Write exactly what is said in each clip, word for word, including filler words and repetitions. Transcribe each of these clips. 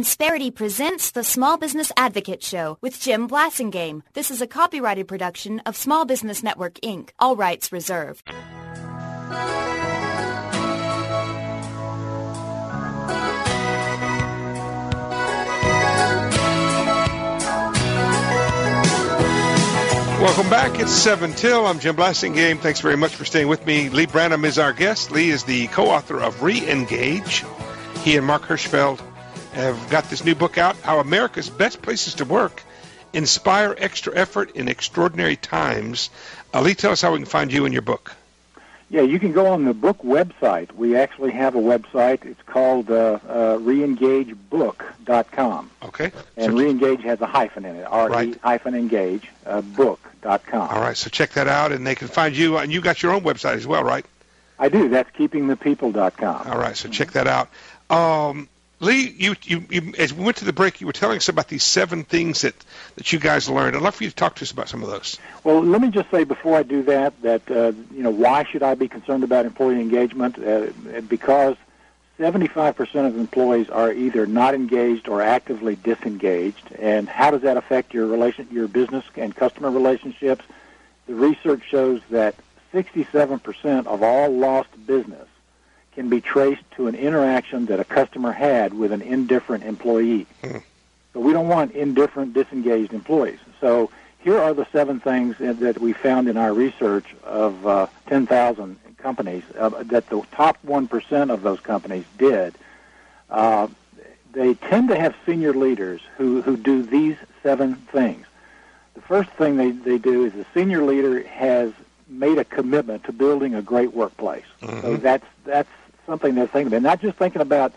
Insperity presents the Small Business Advocate Show with Jim Blasingame. This is a copyrighted production of Small Business Network, Incorporated. All rights reserved. Welcome back. It's seven till. I'm Jim Blasingame. Thanks very much for staying with me. Lee Branham is our guest. Lee is the co-author of Re-Engage. He and Mark Hirschfeld have got this new book out, How America's Best Places to Work Inspire Extra Effort in Extraordinary Times. Uh, Lee, tell us how we can find you and your book. Yeah, you can go on the book website. We actually have a website. It's called uh, uh, re engage book dot com. Okay. And so, Re-Engage has a hyphen in it, R E right. hyphen engage, uh, book dot com. All right, so check that out, and they can find you. And you got your own website as well, right? I do. That's keeping the people dot com. All right, so check that out. Um, Lee, you, you, you, as we went to the break, you were telling us about these seven things that, that you guys learned. I'd love for you to talk to us about some of those. Well, let me just say before I do that, that, uh, you know, why should I be concerned about employee engagement? Uh, because seventy-five percent of employees are either not engaged or actively disengaged. And how does that affect your relation, your business and customer relationships? The research shows that sixty-seven percent of all lost business can be traced to an interaction that a customer had with an indifferent employee. Hmm. So we don't want indifferent, disengaged employees. So here are the seven things that we found in our research of uh, ten thousand companies uh, that the top one percent of those companies did. Uh, they tend to have senior leaders who, who do these seven things. The first thing they, they do is the senior leader has made a commitment to building a great workplace. Mm-hmm. So that's that's something they're thinking about. Not just thinking about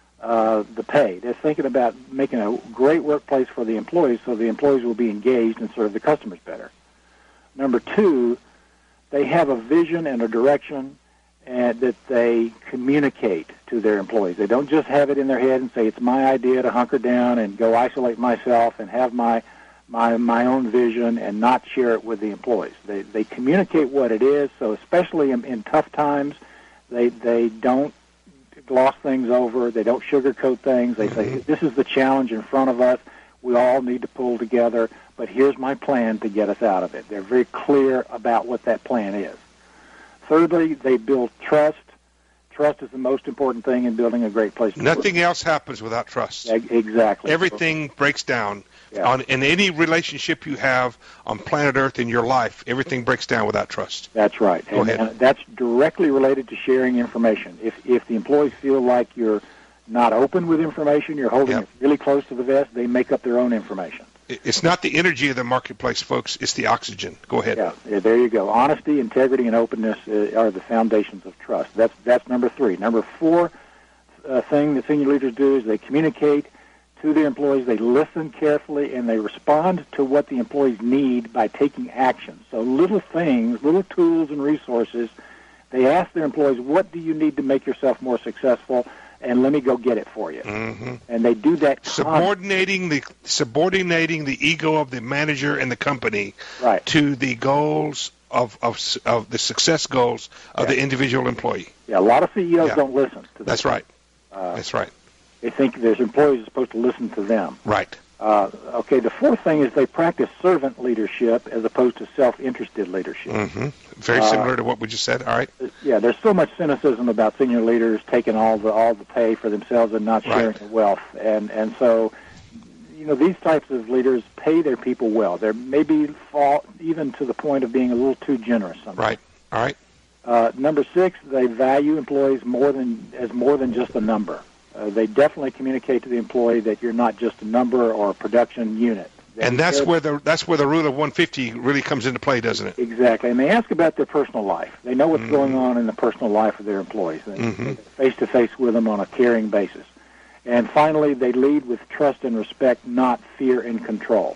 uh, the pay. They're thinking about making a great workplace for the employees so the employees will be engaged and serve the customers better. Number two, they have a vision and a direction and that they communicate to their employees. They don't just have it in their head and say, it's my idea to hunker down and go isolate myself and have my my my own vision and not share it with the employees. They they communicate what it is, so especially in, in tough times, they they don't gloss things over. They don't sugarcoat things. They say, this is the challenge in front of us. We all need to pull together, but here's my plan to get us out of it. They're very clear about what that plan is. Thirdly, they build trust. Trust is the most important thing in building a great place to work. Nothing else happens without trust. Exactly. Everything breaks down. Yeah. On, in any relationship you have on planet Earth in your life, everything breaks down without trust. That's right. Go and, ahead. and that's directly related to sharing information. If if the employees feel like you're not open with information, you're holding Yep. it really close to the vest, they make up their own information. It's not the energy of the marketplace, folks. It's the oxygen. Go ahead. Yeah, yeah, there you go. Honesty, integrity, and openness uh, are the foundations of trust. That's that's number three. Number four uh, thing that senior leaders do is they communicate to their employees. They listen carefully, and they respond to what the employees need by taking action. So little things, little tools and resources, they ask their employees, what do you need to make yourself more successful? And let me go get it for you. Mm-hmm. And they do that. Subordinating the subordinating the ego of the manager and the company right. to the goals of, of of the success goals of yeah. the individual employee. Yeah, a lot of C E Os yeah. don't listen to that. That's right. Uh, That's right. They think their employees are supposed to listen to them. Right. Uh, okay, the fourth thing is they practice servant leadership as opposed to self-interested leadership. Mm-hmm. Very uh, similar to what we just said. All right. Yeah, there's so much cynicism about senior leaders taking all the all the pay for themselves and not sharing Right. the wealth, and and so you know these types of leaders pay their people well. They maybe fall even to the point of being a little too generous sometimes. Right. All right. Uh, number six, they value employees more than as more than just a number. Uh, they definitely communicate to the employee that you're not just a number or a production unit. They And that's said, where the that's where the rule of one fifty really comes into play, doesn't it? Exactly. And they ask about their personal life. They know what's Mm-hmm. going on in the personal life of their employees. They Mm-hmm. face-to-face with them on a caring basis. And finally, they lead with trust and respect, not fear and control.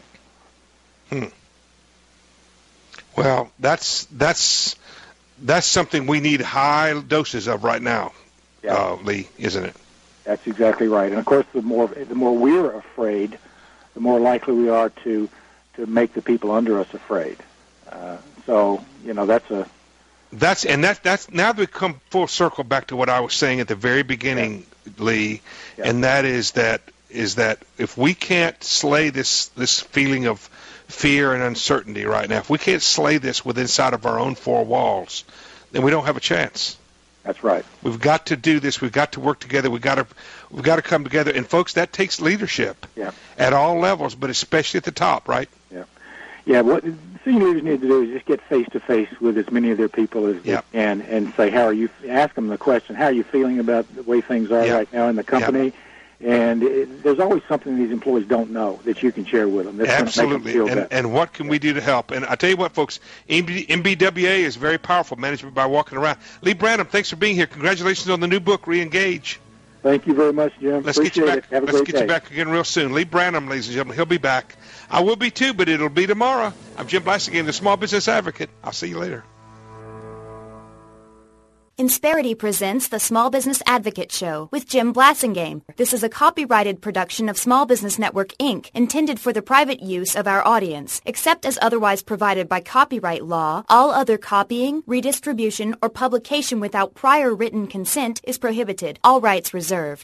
Hmm. Well, that's that's that's something we need high doses of right now, Yeah. uh, Lee, isn't it? That's exactly right. And of course, the more the more we're afraid, the more likely we are to to make the people under us afraid. Uh, so you know that's a That's and that that's now we come full circle back to what I was saying at the very beginning, yeah. Lee, yeah. and that is that is that if we can't slay this this feeling of fear and uncertainty right now, if we can't slay this within inside of our own four walls, then we don't have a chance. That's right. We've got to do this. We've got to work together. We've got to we've got to come together. And folks, that takes leadership yeah. at all levels, but especially at the top, right? Yeah. Yeah. What senior leaders need to do is just get face to face with as many of their people as yep. they can, and say, "How are you?" Ask them the question, "How are you feeling about the way things are yep. right now in the company?" Yep. And it, there's always something these employees don't know that you can share with them. That's Absolutely. Going to make them feel and, better. and what can we do to help? And I tell you what, folks, M B W A is very powerful, management by walking around. Lee Branham, thanks for being here. Congratulations on the new book, Re-Engage. Thank you very much, Jim. Let's Appreciate get you back. it. Have a Let's great get day. you back again real soon. Lee Branham, ladies and gentlemen, he'll be back. I will be too, but it'll be tomorrow. I'm Jim Blasingame, the Small Business Advocate. I'll see you later. Insperity presents the Small Business Advocate Show with Jim Blasingame. This is a copyrighted production of Small Business Network, Incorporated, intended for the private use of our audience. Except as otherwise provided by copyright law, all other copying, redistribution, or publication without prior written consent is prohibited. All rights reserved.